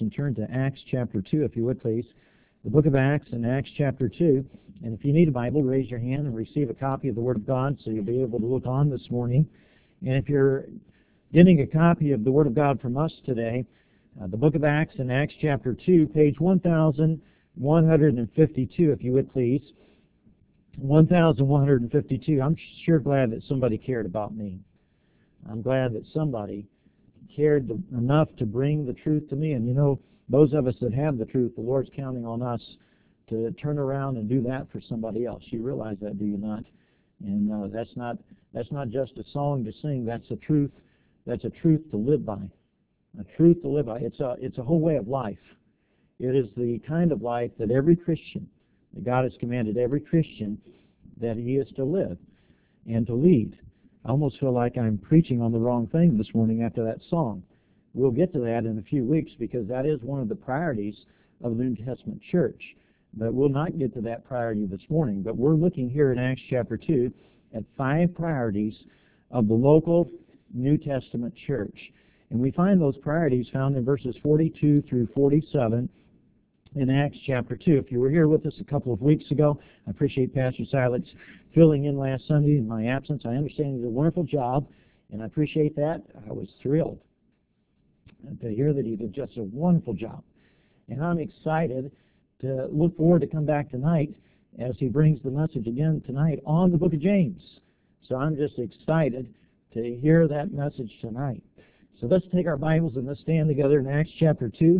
and turn to Acts chapter 2, if you would, please. The book of Acts and Acts chapter 2. And if you need a Bible, raise your hand and receive a copy of the Word of God so you'll be able to look on this morning. And if you're getting a copy of the Word of God from us today, the book of Acts and Acts chapter 2, page 1152, if you would, please. 1152. I'm sure glad that somebody cared about me. I'm glad that somebody cared enough to bring the truth to me. And you know, those of us that have the truth, the Lord's counting on us to turn around and do that for somebody else. You realize that, do you not? And that's not just a song to sing. That's a truth. That's a truth to live by. A truth to live by. It's a whole way of life. It is the kind of life that every Christian, that God has commanded every Christian that he is to live and to lead. I almost feel like I'm preaching on the wrong thing this morning after that song. We'll get to that in a few weeks because that is one of the priorities of the New Testament church. But we'll not get to that priority this morning. But we're looking here in Acts chapter 2 at 5 priorities of the local New Testament church. And we find those priorities found in verses 42 through 47 in Acts chapter 2. If you were here with us a couple of weeks ago, I appreciate Pastor Silas filling in last Sunday in my absence. I understand he did a wonderful job, and I appreciate that. I was thrilled to hear that he did just a wonderful job. And I'm excited to look forward to come back tonight as he brings the message again tonight on the book of James. So I'm just excited to hear that message tonight. So let's take our Bibles and let's stand together in Acts chapter 2.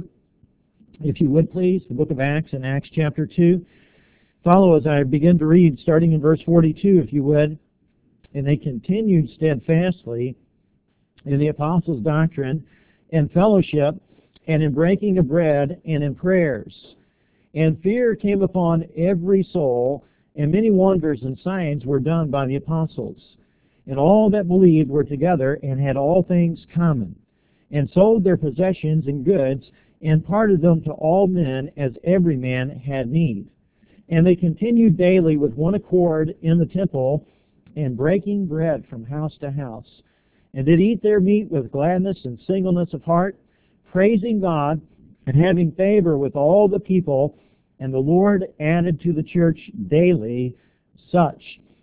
If you would please, the book of Acts and Acts chapter 2. Follow as I begin to read, starting in verse 42, if you would. And they continued steadfastly in the apostles' doctrine and fellowship, and in breaking of bread, and in prayers. And fear came upon every soul, and many wonders and signs were done by the apostles. And all that believed were together, and had all things common, and sold their possessions and goods, and parted them to all men as every man had need. And they continued daily with one accord in the temple, and breaking bread from house to house, and did eat their meat with gladness and singleness of heart, praising God, and having favor with all the people. And the Lord added to the church daily such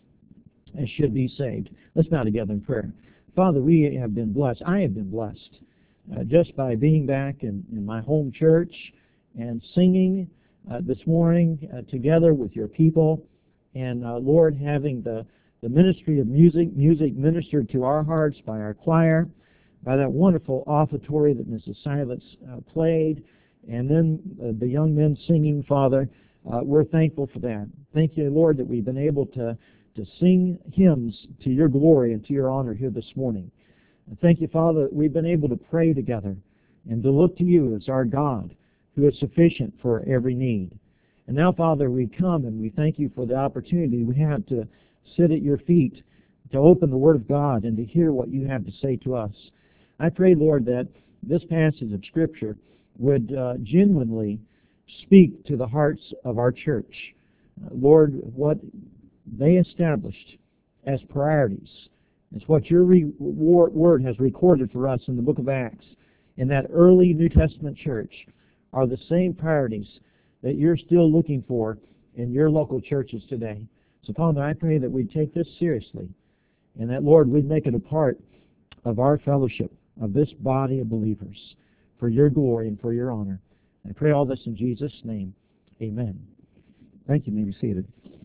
as should be saved. Let's bow together in prayer. Father, we have been blessed. I have been blessed just by being back in my home church and singing this morning together with your people. And Lord, having the ministry of music ministered to our hearts by our choir, by that wonderful offertory that Mrs. Silas played, and then the young men singing, Father, we're thankful for that. Thank you, Lord, that we've been able to sing hymns to your glory and to your honor here this morning. And thank you, Father, that we've been able to pray together and to look to you as our God, who is sufficient for every need. And now, Father, we come and we thank you for the opportunity we have to sit at your feet, to open the Word of God and to hear what you have to say to us. I pray, Lord, that this passage of Scripture would genuinely speak to the hearts of our church. Lord, what they established as priorities, is what your Word has recorded for us in the book of Acts, in that early New Testament church, are the same priorities that you're still looking for in your local churches today. So, Father, I pray that we'd take this seriously, and that, Lord, we'd make it a part of our fellowship, of this body of believers, for your glory and for your honor. I pray all this in Jesus' name. Amen. Thank you. You may be seated.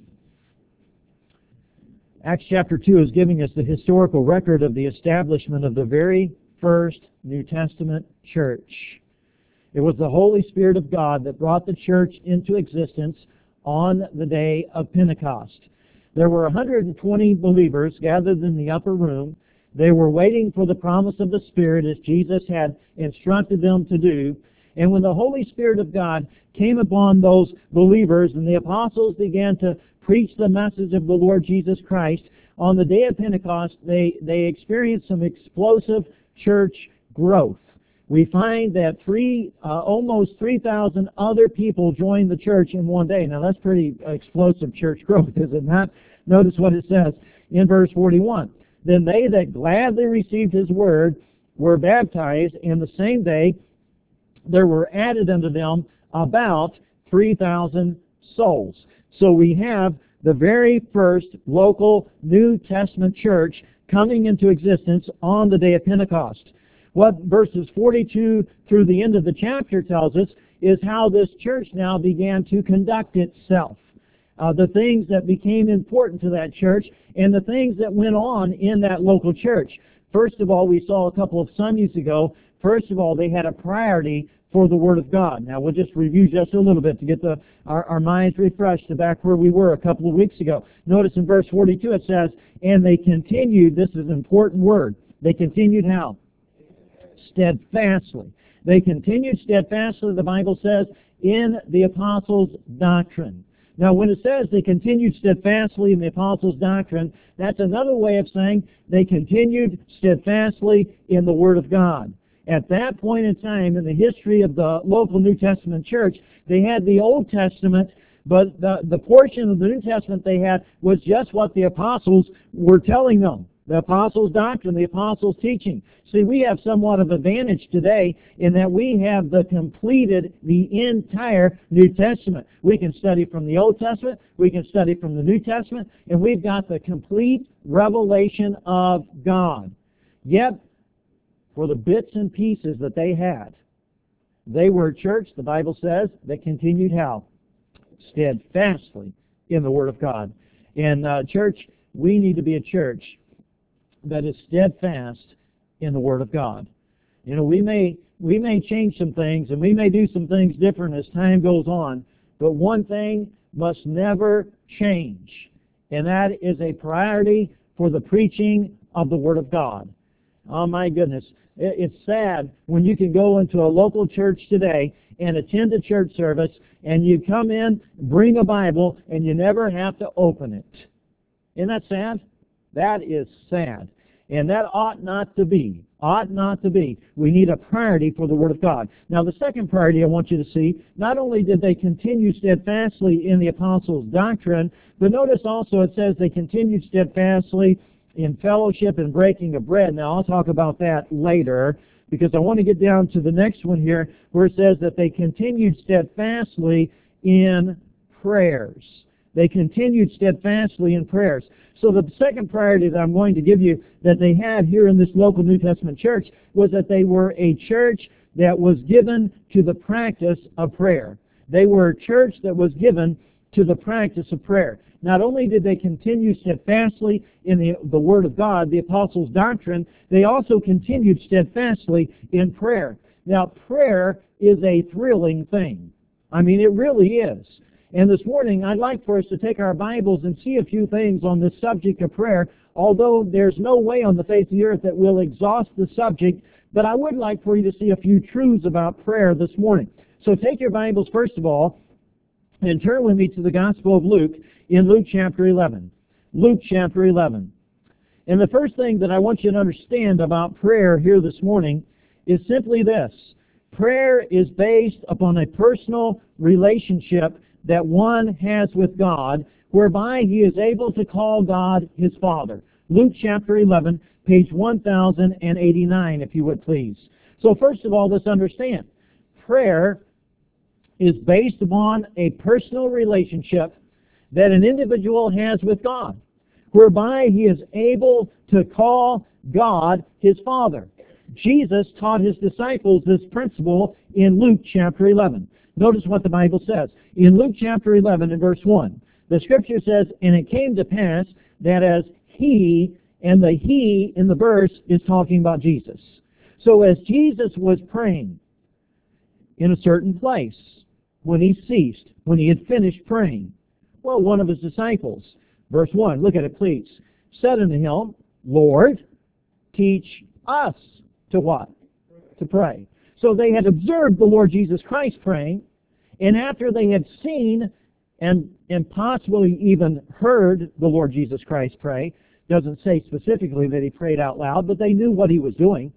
Acts chapter 2 is giving us the historical record of the establishment of the very first New Testament church. It was the Holy Spirit of God that brought the church into existence on the day of Pentecost. There were 120 believers gathered in the upper room. They were waiting for the promise of the Spirit as Jesus had instructed them to do. And when the Holy Spirit of God came upon those believers and the apostles began to preach the message of the Lord Jesus Christ, on the day of Pentecost, they experienced some explosive church growth. We find that almost 3,000 other people joined the church in one day. Now that's pretty explosive church growth, is it not? Notice what it says in verse 41. Then they that gladly received his word were baptized, and the same day there were added unto them about 3,000 souls. So we have the very first local New Testament church coming into existence on the day of Pentecost. What verses 42 through the end of the chapter tells us is how this church now began to conduct itself. The things that became important to that church and the things that went on in that local church. First of all, we saw a couple of Sundays ago, first of all, they had a priority for the Word of God. Now, we'll just review just a little bit to get our minds refreshed to back where we were a couple of weeks ago. Notice in verse 42 it says, and they continued, this is an important word, they continued how? Steadfastly. They continued steadfastly, the Bible says, in the apostles' doctrine. Now, when it says they continued steadfastly in the apostles' doctrine, that's another way of saying they continued steadfastly in the Word of God. At that point in time in the history of the local New Testament church, they had the Old Testament, but the portion of the New Testament they had was just what the apostles were telling them. The apostles' doctrine, the apostles' teaching. See, we have somewhat of advantage today in that we have the entire New Testament. We can study from the Old Testament, we can study from the New Testament, and we've got the complete revelation of God. Yet, for the bits and pieces that they had, they were a church, the Bible says, that continued how? Steadfastly in the Word of God. And church, we need to be a church that is steadfast in the Word of God. You know, we may change some things and we may do some things different as time goes on, but one thing must never change, and that is a priority for the preaching of the Word of God. Oh my goodness. It's sad when you can go into a local church today and attend a church service and you come in, bring a Bible, and you never have to open it. Isn't that sad? That is sad. And that ought not to be. Ought not to be. We need a priority for the Word of God. Now, the second priority I want you to see, not only did they continue steadfastly in the apostles' doctrine, but notice also it says they continued steadfastly in fellowship and breaking of bread. Now, I'll talk about that later, because I want to get down to the next one here, where it says that they continued steadfastly in prayers. They continued steadfastly in prayers. So the second priority that I'm going to give you that they had here in this local New Testament church was that they were a church that was given to the practice of prayer. They were a church that was given to the practice of prayer. Not only did they continue steadfastly in the Word of God, the apostles' doctrine, they also continued steadfastly in prayer. Now, prayer is a thrilling thing. I mean, it really is. And this morning, I'd like for us to take our Bibles and see a few things on this subject of prayer, although there's no way on the face of the earth that will exhaust the subject, but I would like for you to see a few truths about prayer this morning. So take your Bibles, first of all, and turn with me to the Gospel of Luke in Luke chapter 11. Luke chapter 11. And the first thing that I want you to understand about prayer here this morning is simply this. Prayer is based upon a personal relationship that one has with God, whereby he is able to call God his Father. Luke chapter 11, page 1089, if you would please. So first of all, let's understand. Prayer is based upon a personal relationship that an individual has with God, whereby he is able to call God his Father. Jesus taught his disciples this principle in Luke chapter 11. Notice what the Bible says. In Luke chapter 11 and verse 1, the Scripture says, and it came to pass that as he, and the he in the verse is talking about Jesus. So as Jesus was praying in a certain place, when he ceased, when he had finished praying, well, one of his disciples, verse 1, look at it please, said unto him, Lord, teach us to what? To pray. So they had observed the Lord Jesus Christ praying, and after they had seen and possibly even heard the Lord Jesus Christ pray, doesn't say specifically that he prayed out loud, but they knew what he was doing,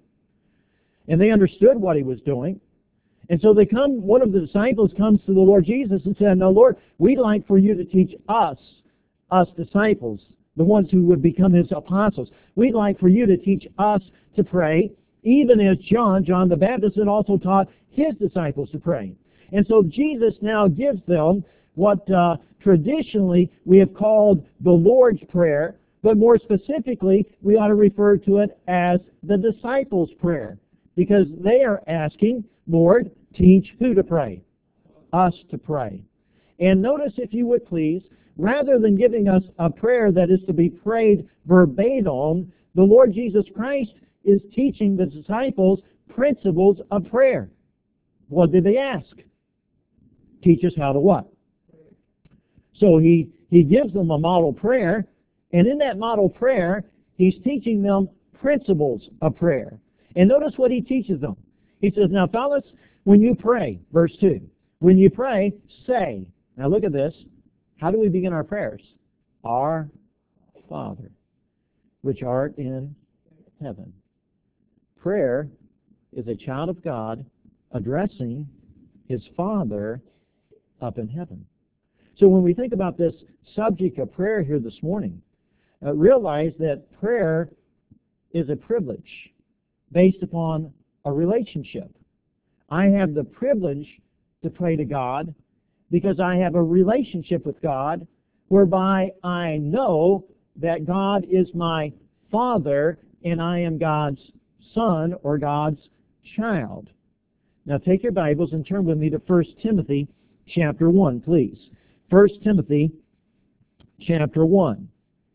and they understood what he was doing. And so one of the disciples comes to the Lord Jesus and said, no, Lord, we'd like for you to teach us disciples, the ones who would become his apostles. We'd like for you to teach us to pray, even as John the Baptist, had also taught His disciples to pray. And so Jesus now gives them what traditionally we have called the Lord's Prayer, but more specifically, we ought to refer to it as the disciples' prayer, because they are asking, Lord, teach who to pray? Us to pray. And notice, if you would please, rather than giving us a prayer that is to be prayed verbatim, the Lord Jesus Christ is teaching the disciples principles of prayer. What did they ask? Teach us how to what? So he gives them a model prayer, and in that model prayer, he's teaching them principles of prayer. And notice what he teaches them. He says, now fellas, when you pray, verse 2, when you pray, say, now look at this, how do we begin our prayers? Our Father, which art in heaven. Prayer is a child of God addressing his Father up in heaven. So when we think about this subject of prayer here this morning, realize that prayer is a privilege based upon a relationship. I have the privilege to pray to God because I have a relationship with God whereby I know that God is my Father and I am God's son or God's child. Now take your Bibles and turn with me to 1 Timothy chapter 1, please. 1 Timothy chapter 1.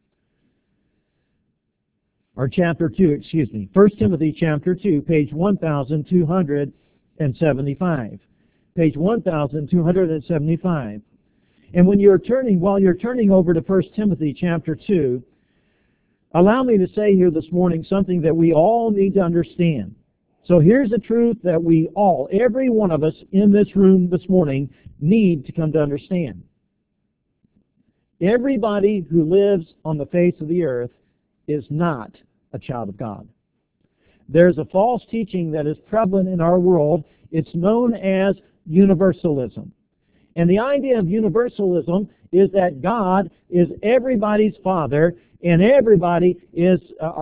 Or chapter 2, excuse me. 1 Timothy chapter 2, page 1275. Page 1275. And while you're turning over to 1 Timothy chapter 2, allow me to say here this morning something that we all need to understand. So here's the truth that we all, every one of us in this room this morning, need to come to understand. Everybody who lives on the face of the earth is not a child of God. There's a false teaching that is prevalent in our world. It's known as universalism. And the idea of universalism is that God is everybody's Father and everybody is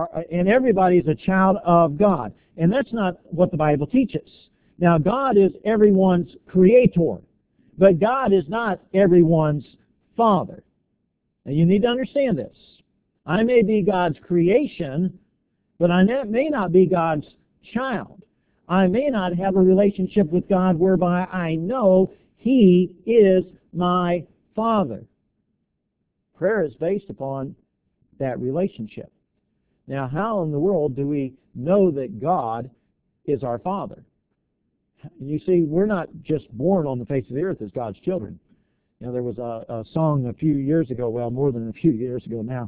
a child of God. And that's not what the Bible teaches. Now, God is everyone's creator, but God is not everyone's Father. Now, you need to understand this. I may be God's creation, but I may not be God's child. I may not have a relationship with God whereby I know He is my Father. Prayer is based upon that relationship. Now, how in the world do we know that God is our Father? You see, we're not just born on the face of the earth as God's children. You know, there was a song a few years ago, well, more than a few years ago now,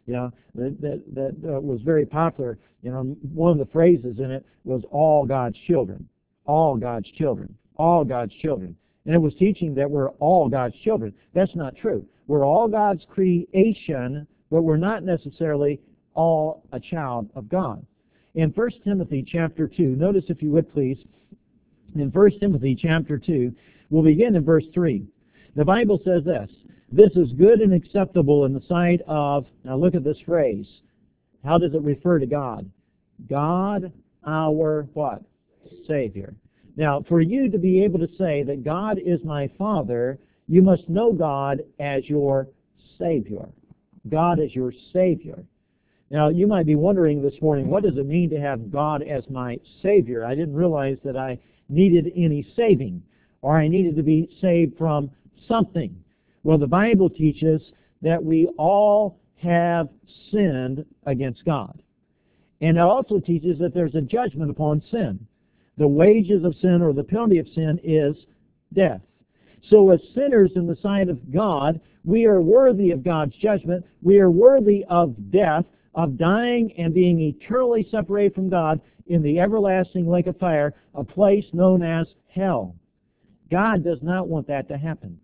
that was very popular. You know, one of the phrases in it was all God's children, all God's children, all God's children. And it was teaching that we're all God's children. That's not true. We're all God's creation, but we're not necessarily all a child of God. In 1 Timothy chapter 2, notice if you would please, in 1 Timothy chapter 2, we'll begin in verse 3. The Bible says this is good and acceptable in the sight of, now look at this phrase. How does it refer to God? God, our what? Savior. Now, for you to be able to say that God is my Father, you must know God as your Savior. God is your Savior. Now, you might be wondering this morning, what does it mean to have God as my Savior? I didn't realize that I needed any saving, or I needed to be saved from something. Well, the Bible teaches that we all have sinned against God. And it also teaches that there's a judgment upon sin. The wages of sin, or the penalty of sin, is death. So as sinners in the sight of God, we are worthy of God's judgment. We are worthy of death, of dying and being eternally separated from God in the everlasting lake of fire, a place known as hell. God does not want that to happen.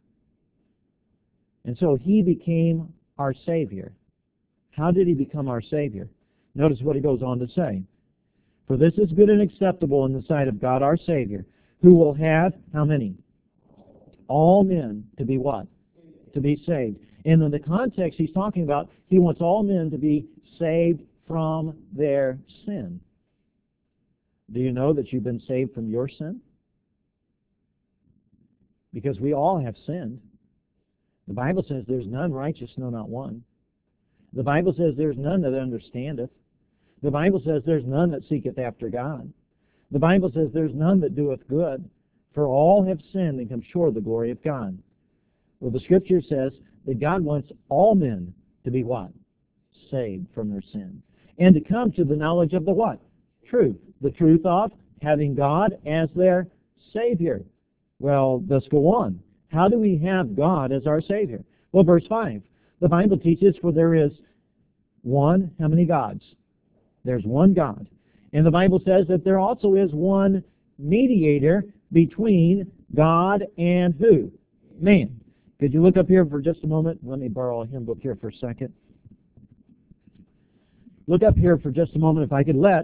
And so He became our Savior. How did He become our Savior? Notice what He goes on to say. For this is good and acceptable in the sight of God our Savior, who will have, how many? All men to be what? To be saved. And in the context He's talking about, He wants all men to be saved from their sin. Do you know that you've been saved from your sin? because we all have sinned. The Bible says there's none righteous, no, not one. The Bible says there's none that understandeth. The Bible says there's none that seeketh after God. The Bible says there's none that doeth good, for all have sinned and come short of the glory of God. Well, the Scripture says that God wants all men to be what? Saved from their sin. And to come to the knowledge of the what? Truth. The truth of having God as their Savior. Well, let's go on. How do we have God as our Savior? Well, verse 5. The Bible teaches, for there is one, how many gods? There's one God. And the Bible says that there also is one mediator between God and who? Man. Could you look up here for just a moment? Let me borrow a hymn book here for a second. Look up here for just a moment. If I could let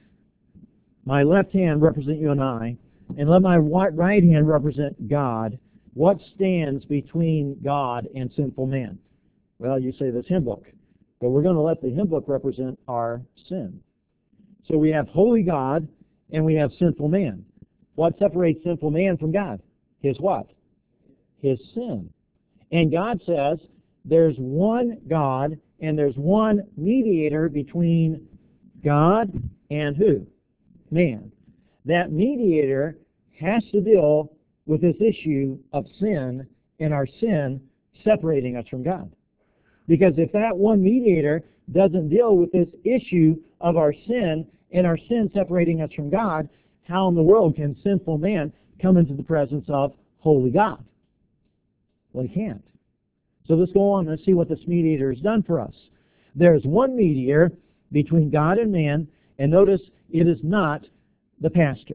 my left hand represent you and I, and let my right hand represent God, what stands between God and sinful man? Well, you say this hymn book, but we're going to let the hymn book represent our sin. So we have holy God and we have sinful man. What separates sinful man from God? His what? His sin. And God says there's one God and there's one mediator between God and who? Man. That mediator has to deal with this issue of sin and our sin separating us from God. Because if that one mediator doesn't deal with this issue of our sin and our sin separating us from God, how in the world can sinful man come into the presence of holy God? Well, he can't. So let's go on and see what this mediator has done for us. There's one mediator between God and man, and notice it is not the pastor.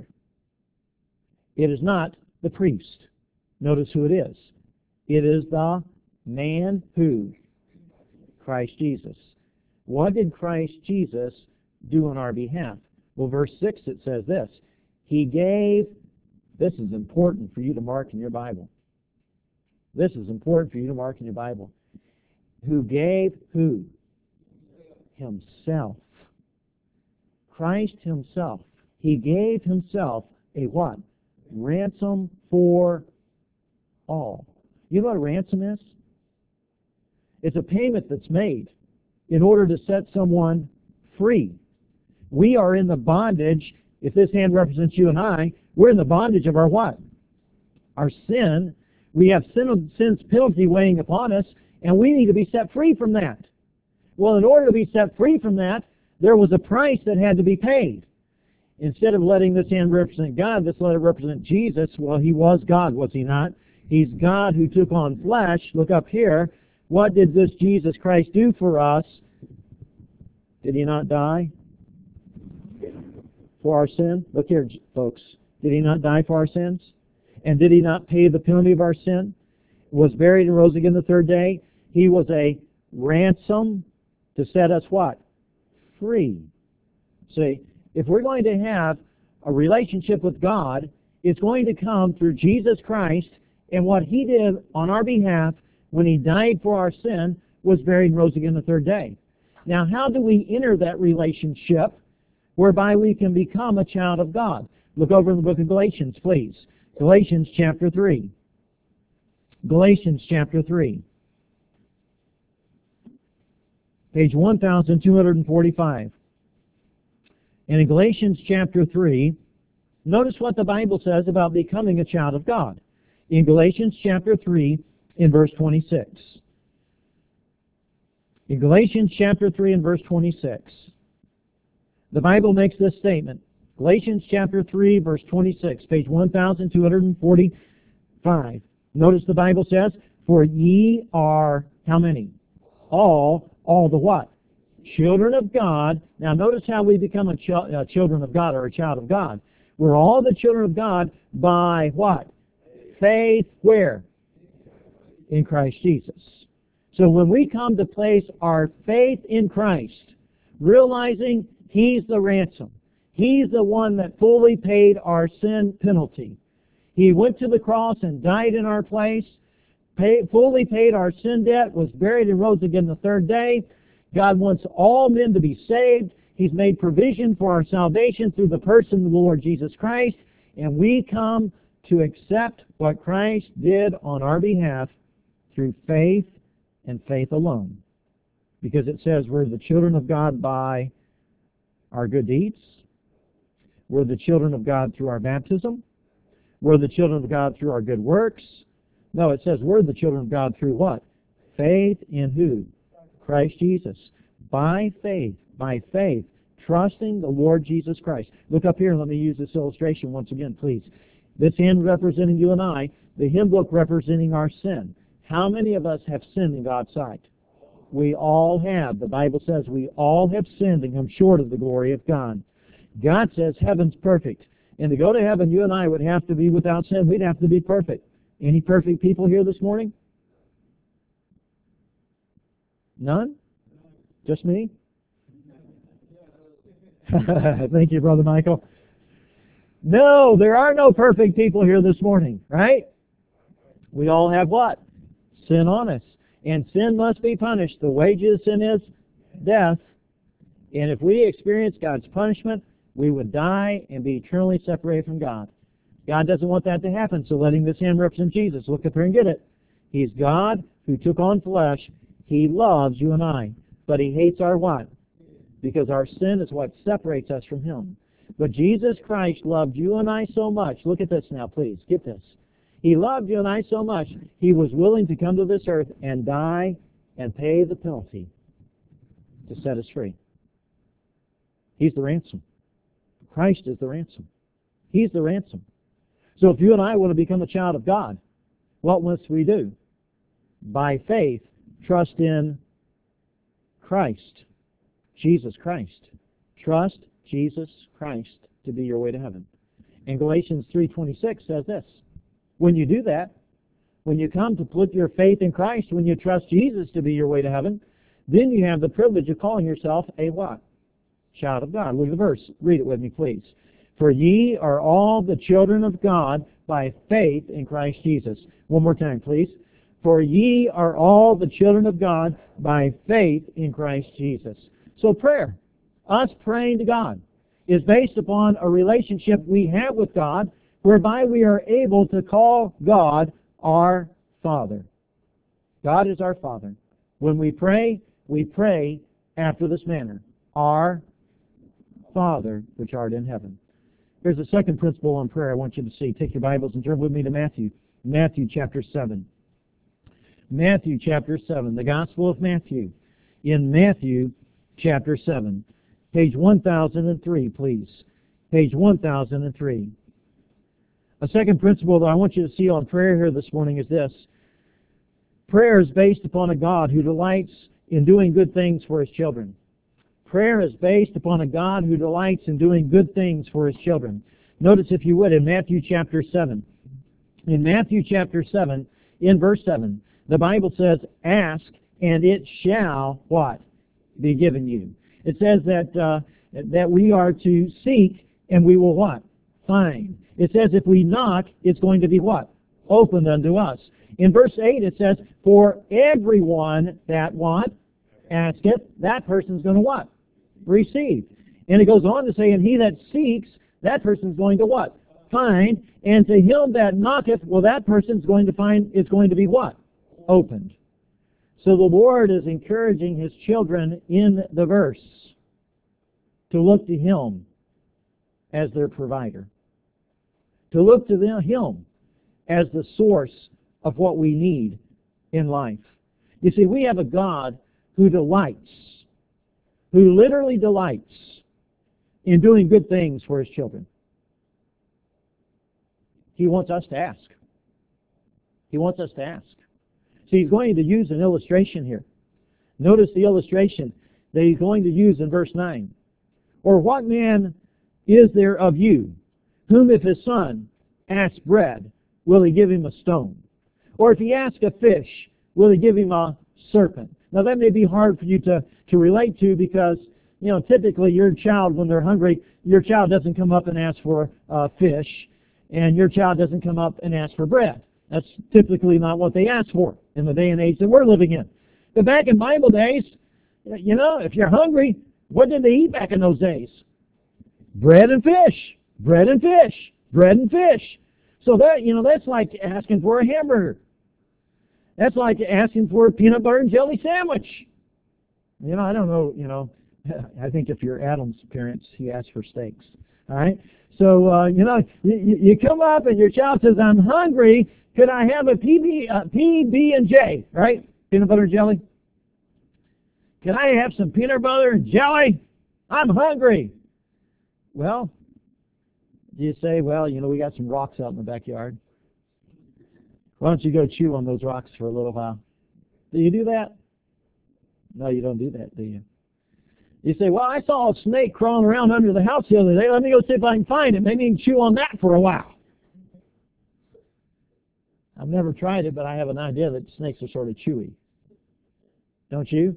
It is not the priest. Notice who it is. It is the man who? Christ Jesus. What did Christ Jesus do on our behalf? Well, verse 6, it says this. He gave, this is important for you to mark in your Bible. This is important for you to mark in your Bible. Who gave who? Himself. Christ himself. He gave himself a what? Ransom for all. You know what a ransom is? It's a payment that's made in order to set someone free. We are in the bondage, if this hand represents you and I, we're in the bondage of our what? Our sin. We have sin's penalty weighing upon us, and we need to be set free from that. Well, in order to be set free from that, there was a price that had to be paid. Instead of letting this hand represent God, let's let it represent Jesus. Well, he was God, was he not? He's God who took on flesh. Look up here. What did this Jesus Christ do for us? Did he not die for our sin? Look here, folks. Did he not die for our sins? And did he not pay the penalty of our sin? Was buried and rose again the third day. He was a ransom to set us what? Free. See, if we're going to have a relationship with God, it's going to come through Jesus Christ, and what he did on our behalf when he died for our sin was buried and rose again the third day. Now, how do we enter that relationship whereby we can become a child of God? Look over in the book of Galatians, please. Galatians chapter 3. Galatians chapter 3. Page 1245. And in Galatians chapter 3, notice what the Bible says about becoming a child of God. In Galatians chapter 3, in verse 26. In Galatians chapter 3 and verse 26, the Bible makes this statement. Galatians chapter 3, verse 26, page 1245. Notice the Bible says, for ye are, how many? All the what? Children of God. Now notice how we become children of God or a child of God. We're all the children of God by what? Faith where? In Christ Jesus. So when we come to place our faith in Christ, realizing he's the ransom, he's the one that fully paid our sin penalty. He went to the cross and died in our place, fully paid our sin debt, was buried and rose again the third day. God wants all men to be saved. He's made provision for our salvation through the person of the Lord Jesus Christ. And we come to accept what Christ did on our behalf through faith and faith alone. Because it says we're the children of God by our good deeds. We're the children of God through our baptism. We're the children of God through our good works. No, it says we're the children of God through what? Faith in who? Christ Jesus. By faith, trusting the Lord Jesus Christ. Look up here and let me use this illustration once again, please. This hand representing you and I, the hymn book representing our sin. How many of us have sinned in God's sight? We all have. The Bible says we all have sinned and come short of the glory of God. God says heaven's perfect. And to go to heaven, you and I would have to be without sin. We'd have to be perfect. Any perfect people here this morning? None? Just me? Thank you, Brother Michael. No, there are no perfect people here this morning, right? We all have what? Sin on us. And sin must be punished. The wages of sin is death. And if we experience God's punishment, we would die and be eternally separated from God. God doesn't want that to happen, so letting this hand represent Jesus. Look up here and get it. He's God who took on flesh. He loves you and I. But He hates our what? Because our sin is what separates us from Him. But Jesus Christ loved you and I so much. Look at this now, please. Get this. He loved you and I so much, He was willing to come to this earth and die and pay the penalty to set us free. He's the ransom. Christ is the ransom. He's the ransom. So if you and I want to become a child of God, what must we do? By faith, trust in Christ, Jesus Christ. Trust Jesus Christ to be your way to heaven. And Galatians 3:26 says this. When you do that, when you come to put your faith in Christ, when you trust Jesus to be your way to heaven, then you have the privilege of calling yourself a what? Child of God. Look at the verse. Read it with me, please. For ye are all the children of God by faith in Christ Jesus. One more time, please. For ye are all the children of God by faith in Christ Jesus. So prayer, us praying to God, is based upon a relationship we have with God whereby we are able to call God our Father. God is our Father. When we pray after this manner. Our Father, which art in heaven. Here's a second principle on prayer I want you to see. Take your Bibles and turn with me to Matthew. Matthew chapter 7. Matthew chapter 7. The Gospel of Matthew. In Matthew chapter 7. Page 1003, please. Page 1003. A second principle that I want you to see on prayer here this morning is this. Prayer is based upon a God who delights in doing good things for His children. Prayer is based upon a God who delights in doing good things for His children. Notice, if you would, in Matthew chapter 7. In Matthew chapter 7, in verse 7, the Bible says, ask, and it shall, what? Be given you. It says that we are to seek, and we will what? Find. It says if we knock, it's going to be what? Opened unto us. In verse 8 it says, for everyone that what? Asketh, that person's going to what? Receive. And it goes on to say, and he that seeks, that person's going to what? Find. And to him that knocketh, well, that person's going to find, it's going to be what? Opened. So the Lord is encouraging His children in the verse to look to Him as their provider. To look to Him as the source of what we need in life. You see, we have a God who delights, who literally delights in doing good things for His children. He wants us to ask. He wants us to ask. See, He's going to use an illustration here. Notice the illustration that He's going to use in verse 9. Or what man is there of you, whom if his son asks bread, will he give him a stone? Or if he asks a fish, will he give him a serpent? Now that may be hard for you to relate to because, you know, typically your child, when they're hungry, your child doesn't come up and ask for fish, and your child doesn't come up and ask for bread. That's typically not what they ask for in the day and age that we're living in. But back in Bible days, you know, if you're hungry, what did they eat back in those days? Bread and fish. Bread and fish. Bread and fish. So that, that's like asking for a hamburger. That's like asking for a peanut butter and jelly sandwich. I don't know, I think if you're Adam's parents, he asked for steaks. All right? So, you come up and your child says, I'm hungry. Could I have a PB&J, right? Peanut butter and jelly. Can I have some peanut butter and jelly? I'm hungry. Well, you say, we got some rocks out in the backyard. Why don't you go chew on those rocks for a little while? Do you do that? No, you don't do that, do you? You say, I saw a snake crawling around under the house the other day. Let me go see if I can find it. Maybe you can chew on that for a while. I've never tried it, but I have an idea that snakes are sort of chewy. Don't you?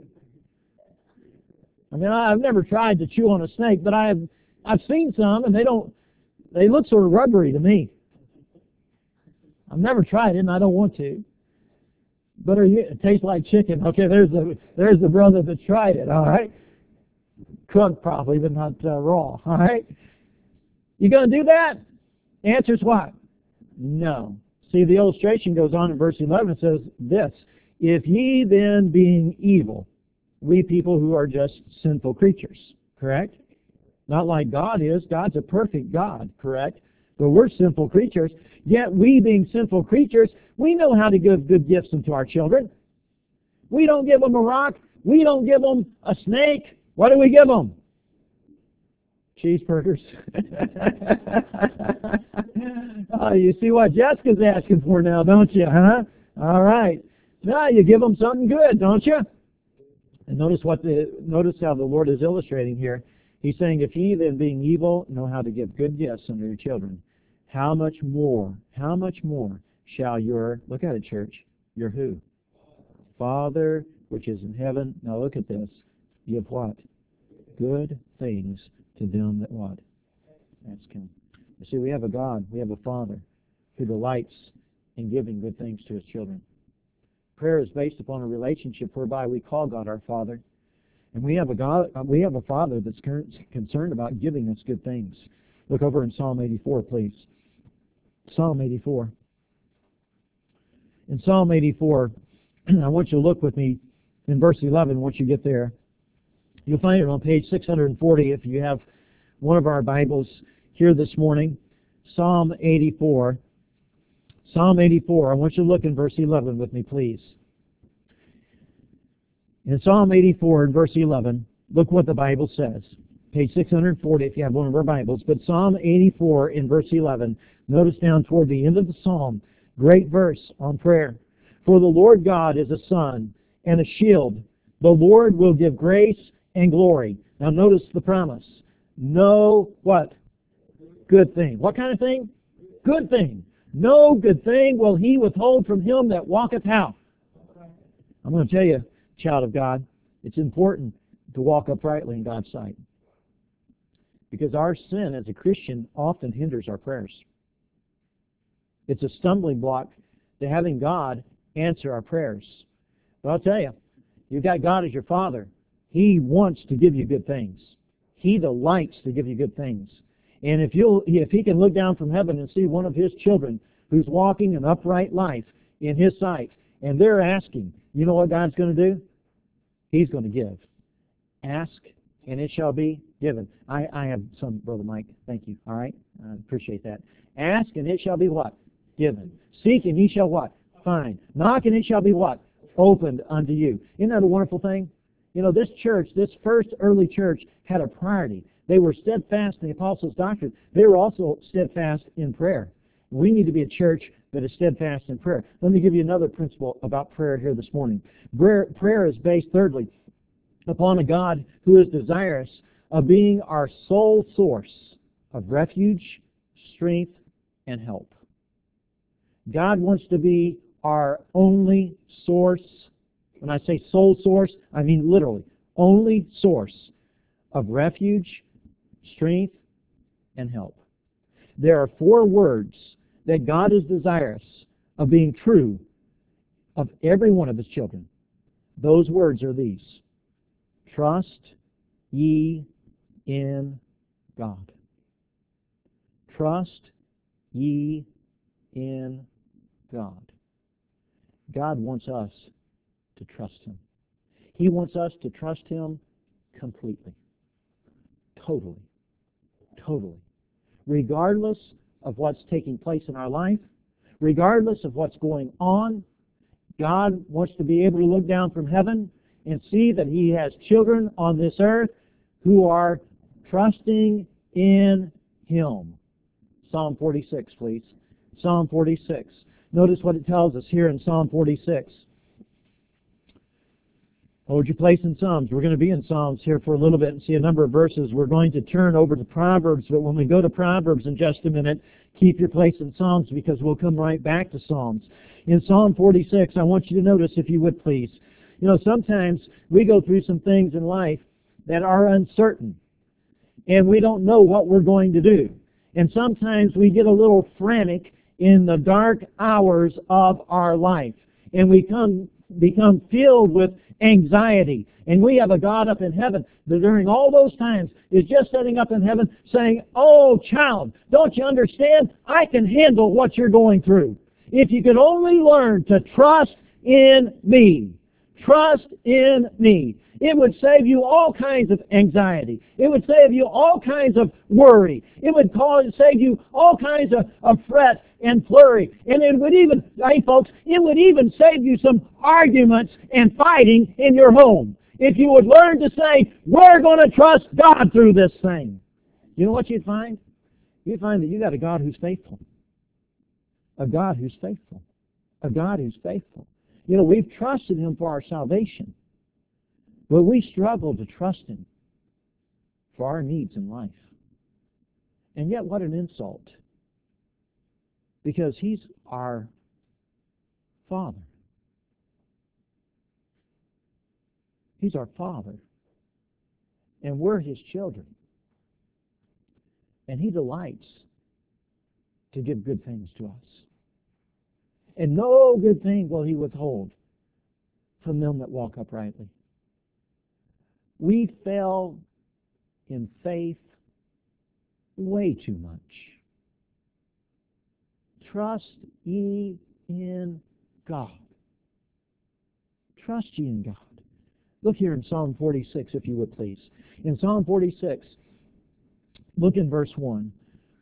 I've never tried to chew on a snake, but I've seen some, and they look sort of rubbery to me. I've never tried it, and I don't want to. But it tastes like chicken. Okay, there's the brother that tried it. All right, cooked probably, but not raw. All right, you going to do that? The answer is what? No. See, the illustration goes on in verse 11. It says this: If ye then, being evil, we people who are just sinful creatures, correct? Not like God is. God's a perfect God, correct? But we're sinful creatures. Yet we, being sinful creatures, we know how to give good gifts unto our children. We don't give them a rock. We don't give them a snake. What do we give them? Cheeseburgers. Oh, you see what Jessica's asking for now, don't you, huh? All right. Now you give them something good, don't you? And notice how the Lord is illustrating here. He's saying, if ye then, being evil, know how to give good gifts unto your children, how much more shall your, look at it, church, your who? Father, which is in heaven. Now look at this. Give what? Good things to them that what? Ask him. You see, we have a God, we have a Father who delights in giving good things to his children. Prayer is based upon a relationship whereby we call God our Father. And we have a Father that's concerned about giving us good things. Look over in Psalm 84, please. Psalm 84. In Psalm 84, I want you to look with me in verse 11 once you get there. You'll find it on page 640 if you have one of our Bibles here this morning. Psalm 84. Psalm 84. I want you to look in verse 11 with me, please. In Psalm 84 and verse 11, look what the Bible says. Page 640 if you have one of our Bibles. But Psalm 84 in verse 11, notice down toward the end of the Psalm, great verse on prayer. For the Lord God is a sun and a shield. The Lord will give grace and glory. Now notice the promise. No what? Good thing. What kind of thing? Good thing. No good thing will he withhold from him that walketh how? I'm going to tell you, child of God, it's important to walk uprightly in God's sight. Because our sin as a Christian often hinders our prayers. It's a stumbling block to having God answer our prayers. But I'll tell you, you've got God as your Father. He wants to give you good things. He delights to give you good things. And if He can look down from heaven and see one of His children who's walking an upright life in His sight, and they're asking, you know what God's going to do? He's going to give. Ask, and it shall be given. I have some, Brother Mike. Thank you. All right? I appreciate that. Ask, and it shall be what? Given. Seek, and ye shall what? Find. Knock, and it shall be what? Opened unto you. Isn't that a wonderful thing? You know, this church, this first early church, had a priority. They were steadfast in the apostles' doctrine. They were also steadfast in prayer. We need to be a church that is steadfast in prayer. Let me give you another principle about prayer here this morning. Prayer is based, thirdly, upon a God who is desirous of being our sole source of refuge, strength, and help. God wants to be our only source. When I say sole source, I mean literally, only source of refuge, strength, and help. There are 4 words that God is desirous of being true of every one of His children. Those words are these: trust ye in God. Trust ye in God. God wants us to trust Him. He wants us to trust Him completely, totally, totally. Regardless of what's taking place in our life, regardless of what's going on, God wants to be able to look down from heaven and see that He has children on this earth who are trusting in Him. Psalm 46, please. Psalm 46. Notice what it tells us here in Psalm 46. Hold your place in Psalms. We're going to be in Psalms here for a little bit and see a number of verses. We're going to turn over to Proverbs, but when we go to Proverbs in just a minute, keep your place in Psalms because we'll come right back to Psalms. In Psalm 46, I want you to notice, if you would please, you know, sometimes we go through some things in life that are uncertain, and we don't know what we're going to do. And sometimes we get a little frantic in the dark hours of our life, and we become filled with anxiety. And we have a God up in heaven that during all those times is just sitting up in heaven saying, "Oh, child, don't you understand? I can handle what you're going through. If you could only learn to trust in me. Trust in me." It would save you all kinds of anxiety. It would save you all kinds of worry. It would save you all kinds of fret and flurry. And it would even, hey folks, it would even save you some arguments and fighting in your home. If you would learn to say, "We're going to trust God through this thing." You know what you'd find? You'd find that you got a God who's faithful. A God who's faithful. A God who's faithful. You know, we've trusted Him for our salvation, but we struggle to trust Him for our needs in life. And yet, what an insult. Because He's our Father. He's our Father. And we're His children. And He delights to give good things to us. And no good thing will He withhold from them that walk uprightly. We fail in faith way too much. Trust ye in God. Trust ye in God. Look here in Psalm 46, if you would please. In Psalm 46, look in verse 1.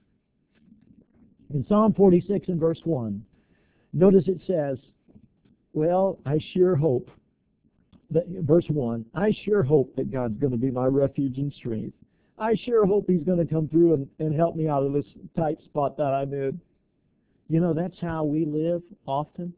In Psalm 46 and verse 1, notice it says, well, I sure hope that, verse 1, I sure hope that God's going to be my refuge and strength. I sure hope He's going to come through and help me out of this tight spot that I'm in. You know, that's how we live often.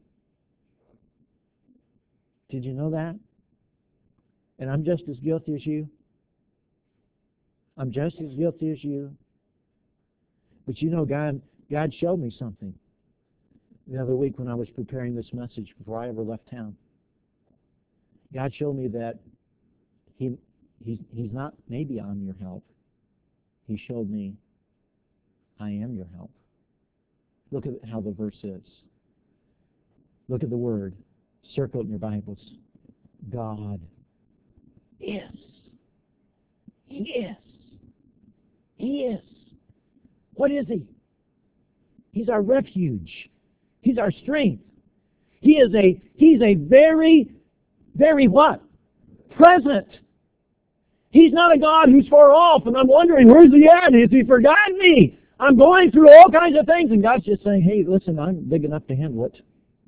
Did you know that? And I'm just as guilty as you. I'm just as guilty as you. But you know, God showed me something the other week when I was preparing this message before I ever left town. God showed me that He's not, maybe I'm your help. He showed me, I am your help. Look at how the verse is. Look at the word. Circle it in your Bibles. God is. He is. He is. What is He? He's our refuge. He's our strength. He's a very, very what? Present. He's not a God who's far off, and I'm wondering, where's He at? Has He forgotten me? I'm going through all kinds of things, and God's just saying, hey, listen, I'm big enough to handle it.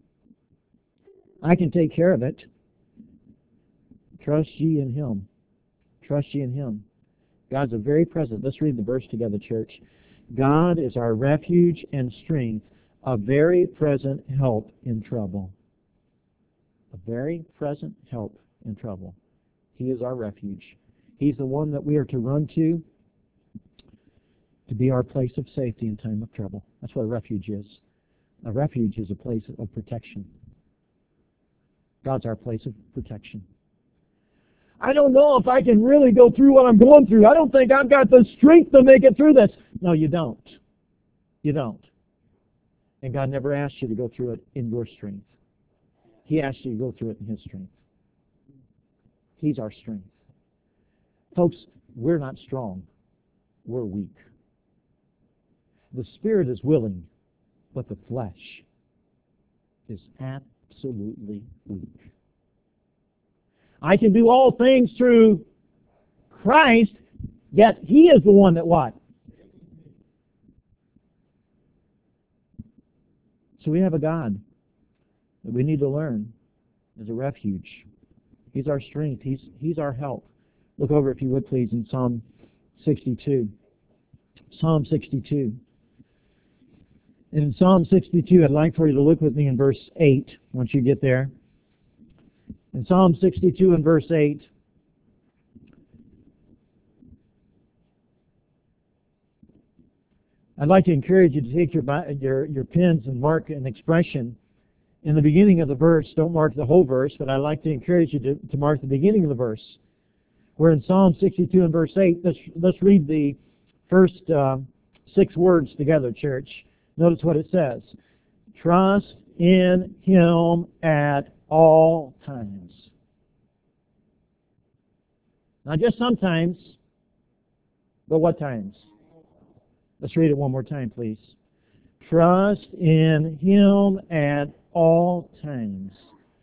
I can take care of it. Trust ye in Him. Trust ye in Him. God's a very present. Let's read the verse together, church. God is our refuge and strength, a very present help in trouble. A very present help in trouble. He is our refuge. He's the one that we are to run to be our place of safety in time of trouble. That's what a refuge is. A refuge is a place of protection. God's our place of protection. I don't know if I can really go through what I'm going through. I don't think I've got the strength to make it through this. No, you don't. You don't. And God never asked you to go through it in your strength. He asked you to go through it in His strength. He's our strength. Folks, we're not strong. We're weak. The spirit is willing, but the flesh is absolutely weak. I can do all things through Christ, yet He is the one that what? So we have a God that we need to learn as a refuge. He's our strength. He's our help. Look over, if you would please, in Psalm 62. Psalm 62. And in Psalm 62, I'd like for you to look with me in verse 8 once you get there. In Psalm 62 and verse 8, I'd like to encourage you to take your pens and mark an expression in the beginning of the verse. Don't mark the whole verse, but I'd like to encourage you to mark the beginning of the verse. We're in Psalm 62 and verse 8. Let's read the first 6 words together, church. Notice what it says. Trust in Him at all times. Not just sometimes, but what times? Let's read it one more time, please. Trust in Him at all times.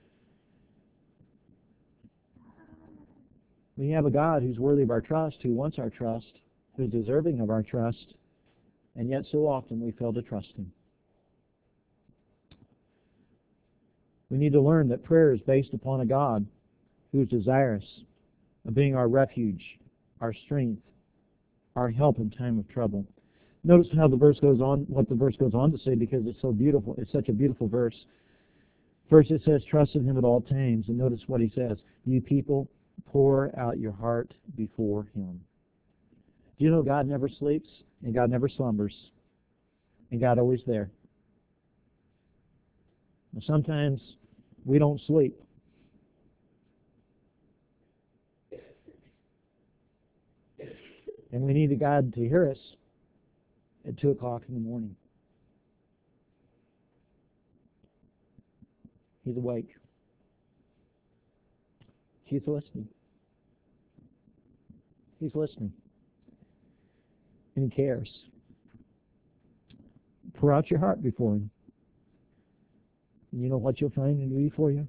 We have a God who's worthy of our trust, who wants our trust, who's deserving of our trust, and yet so often we fail to trust Him. We need to learn that prayer is based upon a God who is desirous of being our refuge, our strength, our help in time of trouble. Notice how the verse goes on, what the verse goes on to say, because it's so beautiful. It's such a beautiful verse. First it says, trust in Him at all times. And notice what He says. You people, pour out your heart before Him. Do you know God never sleeps, and God never slumbers, and God always there? Now, sometimes we don't sleep. And we need a God to hear us at 2 o'clock in the morning. He's awake. He's listening. He's listening. And He cares. Pour out your heart before Him. And you know what you'll find Him to be for you?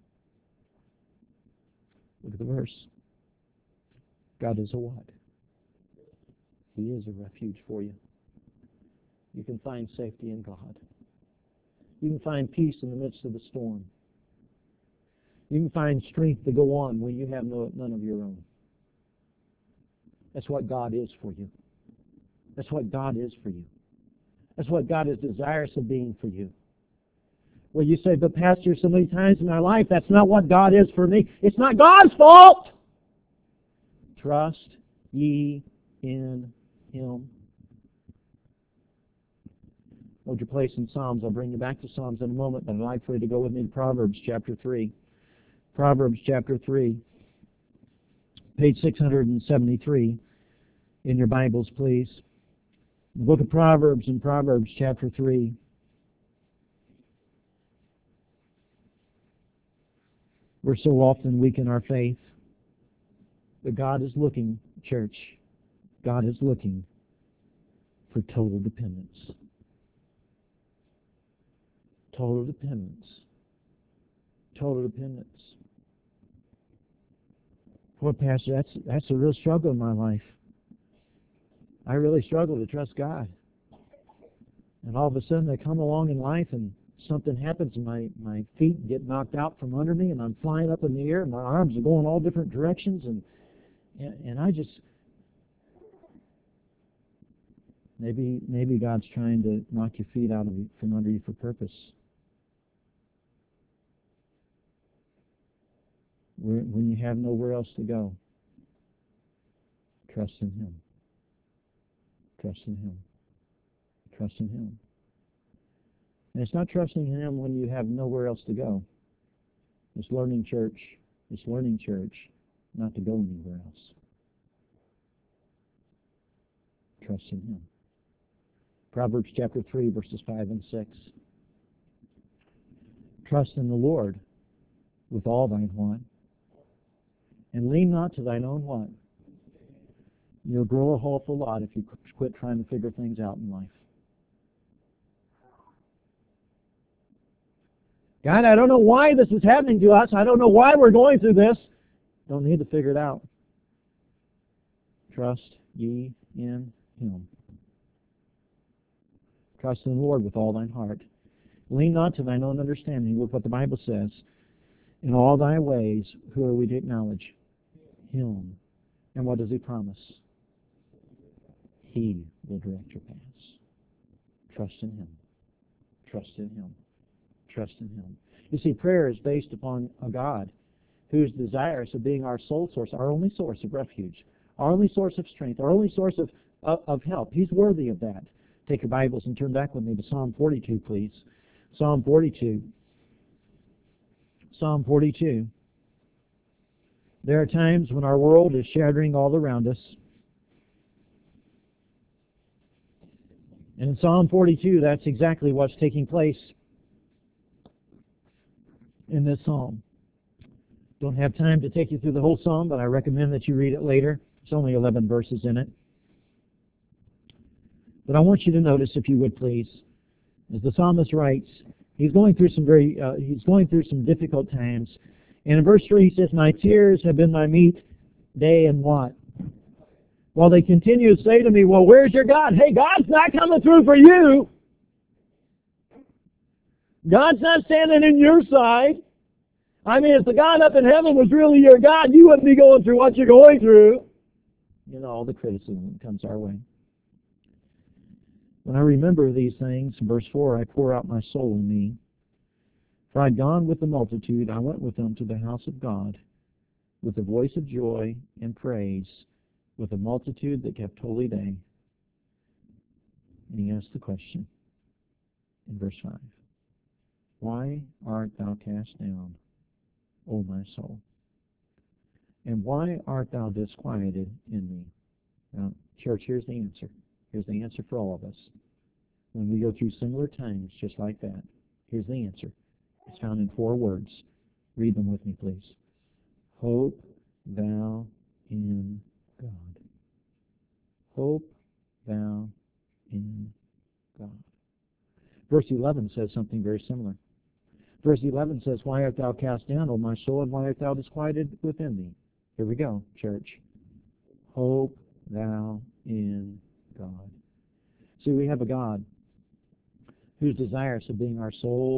Look at the verse. God is a what? He is a refuge for you. You can find safety in God. You can find peace in the midst of the storm. You can find strength to go on when you have none of your own. That's what God is for you. That's what God is for you. That's what God is desirous of being for you. Well, you say, but Pastor, so many times in my life, that's not what God is for me. It's not God's fault. Trust ye in Him. Hold your place in Psalms. I'll bring you back to Psalms in a moment, but I'd like for you to go with me to Proverbs chapter 3. Proverbs chapter 3, page 673 in your Bibles, please. The book of Proverbs in Proverbs chapter 3. We're so often weak in our faith, but God is looking, church, God is looking for total dependence. Total dependence. Total dependence. Boy, Pastor, that's a real struggle in my life. I really struggle to trust God. And all of a sudden I come along in life and something happens and my feet get knocked out from under me and I'm flying up in the air and my arms are going all different directions and I just... Maybe God's trying to knock your feet out of you, from under you for purpose. When you have nowhere else to go, trust in Him. Trust in Him. Trust in Him. And it's not trusting in Him when you have nowhere else to go. It's learning church not to go anywhere else. Trust in Him. Proverbs chapter 3, verses 5 and 6. Trust in the Lord with all thine heart, and lean not to thine own what? You'll grow a awful lot if you quit trying to figure things out in life. God, I don't know why this is happening to us. I don't know why we're going through this. Don't need to figure it out. Trust ye in Him. Trust in the Lord with all thine heart. Lean not to thine own understanding. Look what the Bible says. In all thy ways, who are we to acknowledge? Him. And what does He promise? He will direct your paths. Trust in Him. Trust in Him. Trust in Him. You see, prayer is based upon a God who's desirous of being our sole source, our only source of refuge, our only source of strength, our only source of help. He's worthy of that. Take your Bibles and turn back with me to Psalm 42, please. Psalm 42. Psalm 42. There are times when our world is shattering all around us. And in Psalm 42, that's exactly what's taking place in this psalm. Don't have time to take you through the whole psalm, but I recommend that you read it later. There's only 11 verses in it. But I want you to notice, if you would please, as the psalmist writes, he's going through some difficult times. And in verse 3 he says, "My tears have been my meat day and what? While they continue to say to me, well, where's your God? Hey, God's not coming through for you. God's not standing in your side. I mean, if the God up in heaven was really your God, you wouldn't be going through what you're going through." You know, all the criticism that comes our way. When I remember these things, in verse 4, I pour out my soul in me. For I'd gone with the multitude, I went with them to the house of God, with the voice of joy and praise, with a multitude that kept holy day. And he asked the question in verse 5, "Why art thou cast down, O my soul? And why art thou disquieted in me?" Now, church, here's the answer. Here's the answer for all of us. When we go through similar times just like that, here's the answer. It's found in 4 words. Read them with me, please. Hope thou in God. Hope thou in God. Verse 11 says something very similar. Verse 11 says, "Why art thou cast down, O my soul, and why art thou disquieted within thee?" Here we go, church. Hope thou in God. See, we have a God who's desirous of being our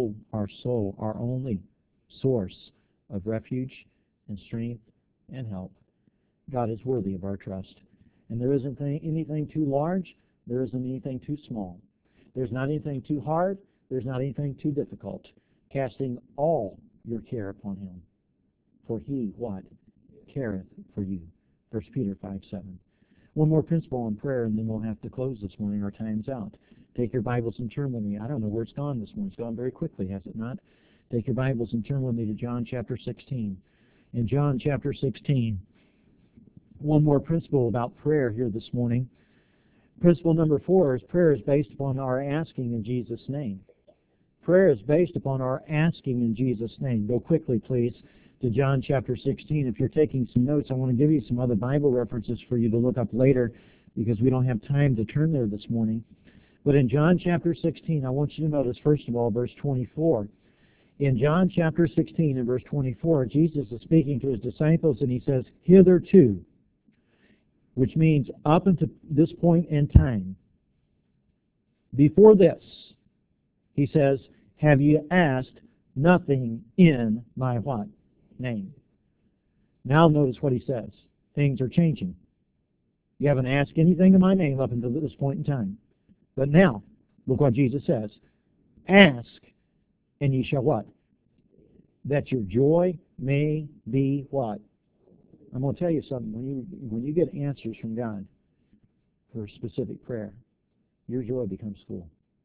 our only source of refuge and strength and help. God is worthy of our trust. And there isn't anything too large. There isn't anything too small. There's not anything too hard. There's not anything too difficult. Casting all your care upon Him. For He, what? Careth for you. 1 Peter 5:7. One more principle on prayer, and then we'll have to close this morning. Our time's out. Take your Bibles and turn with me. I don't know where it's gone this morning. It's gone very quickly, has it not? Take your Bibles and turn with me to John chapter 16. In John chapter 16, one more principle about prayer here this morning. Principle number 4 is prayer is based upon our asking in Jesus' name. Prayer is based upon our asking in Jesus' name. Go quickly, please, to John chapter 16. If you're taking some notes, I want to give you some other Bible references for you to look up later because we don't have time to turn there this morning. But in John chapter 16, I want you to notice, first of all, verse 24. In John chapter 16 and verse 24, Jesus is speaking to His disciples, and He says, "Hitherto," which means up until this point in time. Before this, He says, "Have you asked nothing in my" what? Name. Now notice what He says. Things are changing. You haven't asked anything in my name up until this point in time. But now, look what Jesus says. "Ask, and ye shall" what? "That your joy may be" what? I'm going to tell you something. When you get answers from God for a specific prayer, your joy becomes full.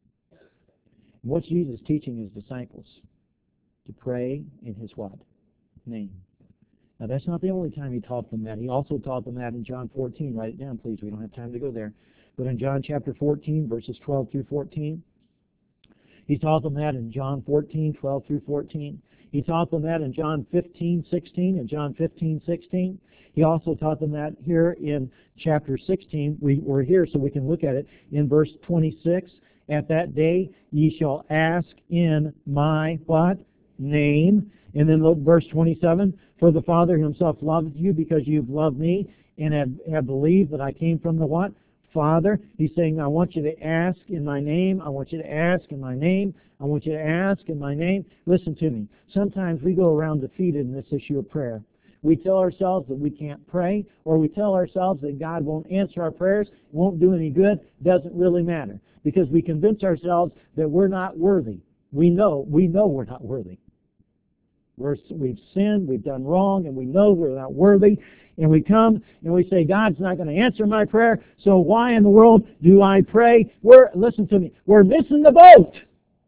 And what's Jesus teaching His disciples? To pray in His what? Name. Now, that's not the only time He taught them that. He also taught them that in John 14. Write it down, please. We don't have time to go there. But in John chapter 14, verses 12 through 14, He taught them that in John 14, 12 through 14. He taught them that in John 15, 16 and John 15, 16. He also taught them that here in chapter 16. We're here so we can look at it in verse 26. "At that day ye shall ask in my" what? name. And then look, verse 27, for the Father himself loves you because you've loved me and have believed that I came from the what? Father. He's saying, I want you to ask in my name. I want you to ask in my name. I want you to ask in my name. Listen to me. Sometimes we go around defeated in this issue of prayer. We tell ourselves that we can't pray, or we tell ourselves that God won't answer our prayers, won't do any good. Doesn't really matter, because we convince ourselves that we're not worthy. We know we're not worthy. We've sinned, we've done wrong, and we know we're not worthy. And we come and we say, God's not going to answer my prayer, so why in the world do I pray? Listen to me, we're missing the boat.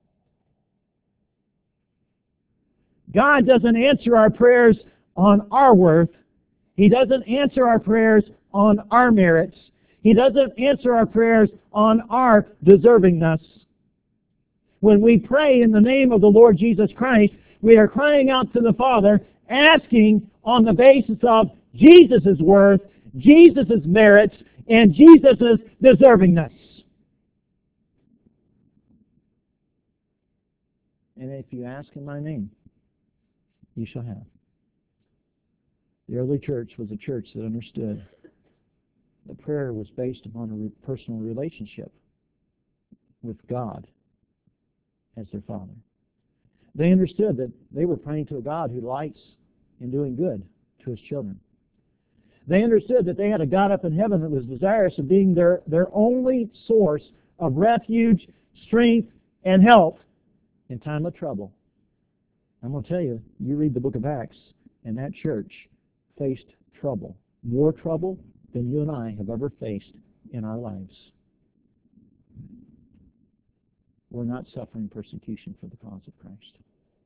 God doesn't answer our prayers on our worth. He doesn't answer our prayers on our merits. He doesn't answer our prayers on our deservingness. When we pray in the name of the Lord Jesus Christ, we are crying out to the Father, asking on the basis of Jesus' worth, Jesus' merits, and Jesus' deservingness. And if you ask in my name, you shall have. The early church was a church that understood that prayer was based upon a personal relationship with God as their Father. They understood that they were praying to a God who delights in doing good to His children. They understood that they had a God up in heaven that was desirous of being their only source of refuge, strength, and help in time of trouble. I'm going to tell you, you read the book of Acts, and that church faced trouble, more trouble than you and I have ever faced in our lives. We're not suffering persecution for the cause of Christ.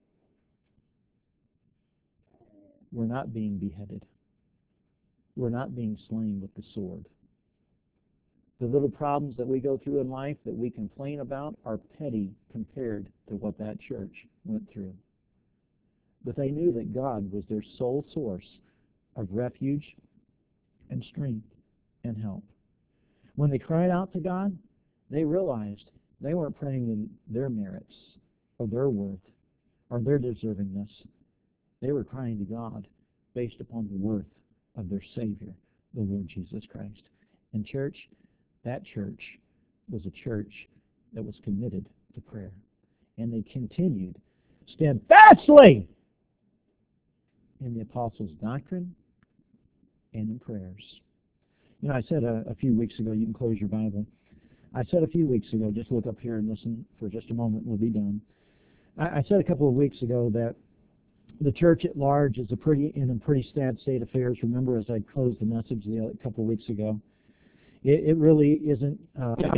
We're not being beheaded. We're not being slain with the sword. The little problems that we go through in life that we complain about are petty compared to what that church went through. But they knew that God was their sole source of refuge and strength and help. When they cried out to God, they realized they weren't praying in their merits or their worth or their deservingness. They were crying to God based upon the worth of their Savior, the Lord Jesus Christ. And church, that church was a church that was committed to prayer. And they continued steadfastly in the apostles' doctrine and in prayers. You know, I said a few weeks ago, you can close your Bible. I said a few weeks ago, just look up here and listen for just a moment, we'll be done. I said a couple of weeks ago that the church at large is in a pretty sad state of affairs. Remember, as I closed the message a couple of weeks ago, it really isn't